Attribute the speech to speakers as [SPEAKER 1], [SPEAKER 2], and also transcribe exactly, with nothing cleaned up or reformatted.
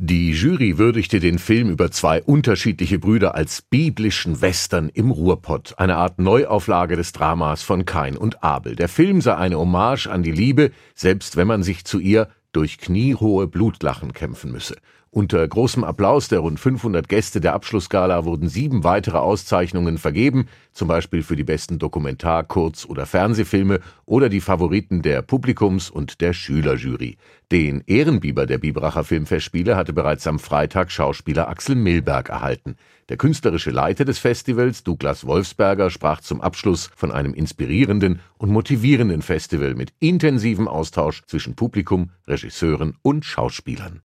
[SPEAKER 1] Die Jury würdigte den Film über zwei unterschiedliche Brüder als biblischen Western im Ruhrpott, eine Art Neuauflage des Dramas von Kain und Abel. Der Film sei eine Hommage an die Liebe, selbst wenn man sich zu ihr durch kniehohe Blutlachen kämpfen müsse. Unter großem Applaus der rund fünfhundert Gäste der Abschlussgala wurden sieben weitere Auszeichnungen vergeben, zum Beispiel für die besten Dokumentar-, Kurz- oder Fernsehfilme oder die Favoriten der Publikums- und der Schülerjury. Den Ehrenbiber der Biberacher Filmfestspiele hatte bereits am Freitag Schauspieler Axel Milberg erhalten. Der künstlerische Leiter des Festivals, Douglas Wolfsberger, sprach zum Abschluss von einem inspirierenden und motivierenden Festival mit intensivem Austausch zwischen Publikum, Regisseuren und Schauspielern.